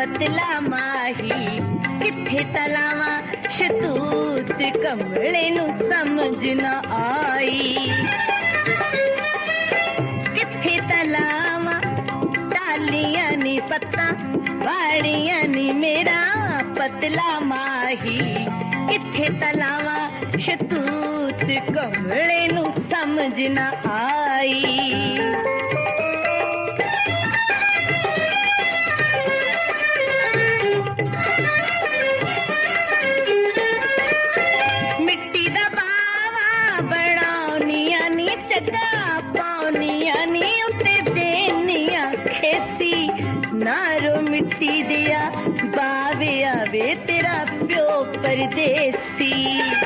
पतला माही किथे तलावा शतूत कमले नू समझ न आई। किथे तलावा टालियां नी पत्ता वालियां नी मेरा पतला माही किथे तलावा शतूत कमले नू समझ न आई। मिट्टी दा बावा बनाउनियां नी चगा पाउनियां नी उत्ते देनियां खेसी नारो मिट्टी दिया बावे आवे तेरा प्यो परदेसी।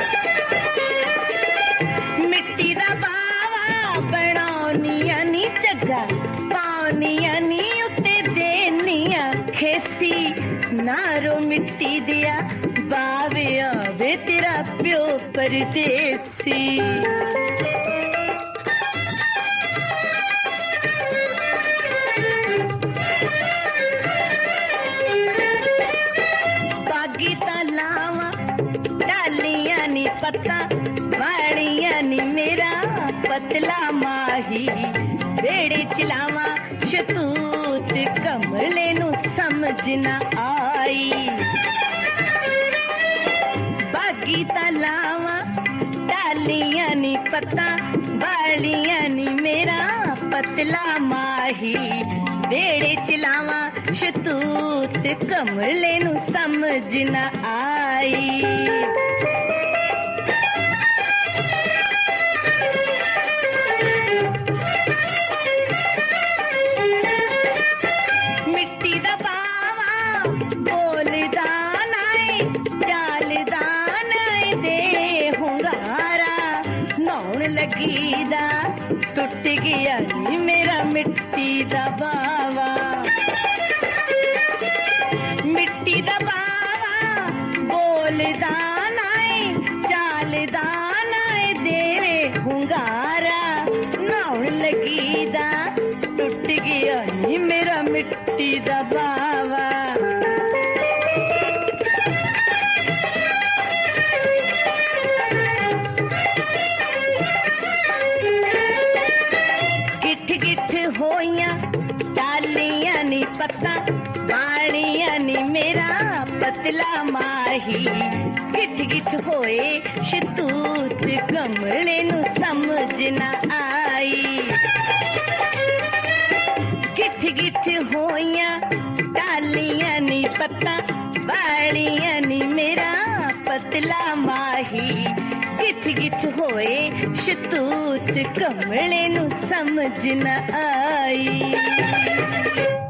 मिट्टी दा बावा बनाउनियां नी चगा पाउनियां नी उत्ते देनियां खेसी नारो मिट्टी दिया बावे आवे तेरा प्यो परदेसी। बागी तलावा डालियां नी पत्ता वालियां नी मेरा पतला माही बेड़े चलावा शतूत कमले नू समझ न आई। बागी तलावा डालियां नी पत्ता वालियां नी मेरा पतला माही बेड़े चलावा शतूत कमले नू समझ न आई। मिट्टी दा बावा बोलदा नाई चालदा नाई दे हुंगारा नौन लगीदा टुट गया नी मेरा मिट्टी दा बावा। मिट्टी दा बावा बोलदा नाई चालदा नाई दे हुंगारा नौन लगीदा टुट गया नी मेरा मिट्टी दा बावा। गिठ गिठ होइयां टालियां नी पत्ता वालियां नी मेरा पतला माही गिठ गिठ होए शतूत कमले नू समझ न आई। गिठ गिठ होइयां टालियां नी पत्ता वालियां नी मेरा पतला माही गिठ गिठ होए शतूत कमले नू समझ न आई।